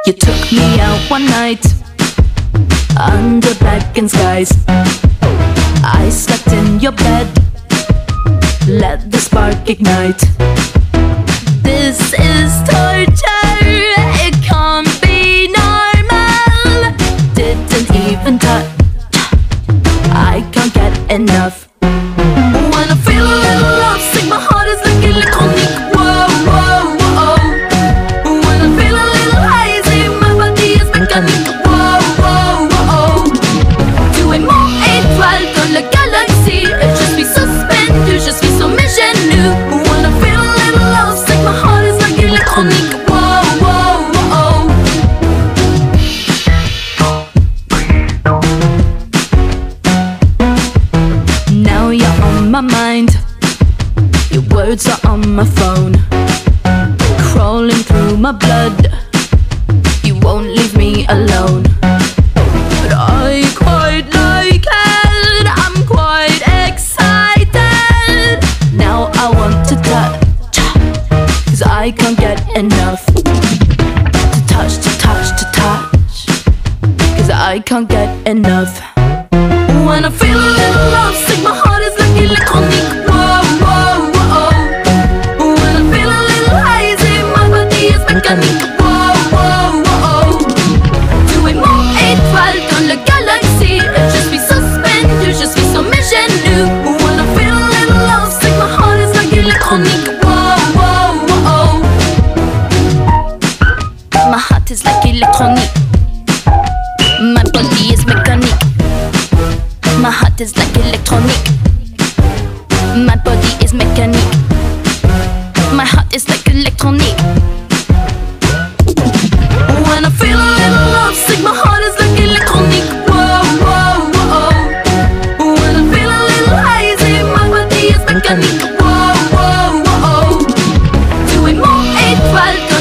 You took me out one night under blackened skies. I slept in your bed, let the spark ignite. This is torture, it can't be normal. Didn't even touch, I can't get enough. When I feel a little lovesick, my heart is like electronic. Whoa, whoa, whoa. When I feel a little hazy, my body is mechanic. Whoa, whoa, whoa. Tu es mon étoile dans la galaxie, et je suis suspendue, je suis sur mes genoux. When I feel a little lovesick, my heart is like electronic. Whoa, whoa, whoa. Now you're on my mind, your words are on my phone, crawling through my blood. You won't leave me alone, but I quite like it, I'm quite excited. Now I want to touch, 'cause I can't get enough. To touch, to touch, to touch, 'cause I can't get enough. When I feel a little lovesick, my heart is like electronic. Whoa, whoa, whoa. When I feel a little hazy, my body is mechanic. Whoa, whoa, whoa. Tu es mon étoile dans la galaxie, je suis suspendue, je suis sur mes genoux. When I feel a little lovesick, my heart is like electronic. Whoa, whoa, whoa. My heart is like electronic, my body is mechanic. My heart is like electronic, my body is mechanic. My heart is like electronic. When I feel a little lovesick, my heart is like electronic. Whoa, whoa, whoa. When I feel a little hazy, my body is mechanic. Whoa, whoa, whoa. Tu es mon étoile.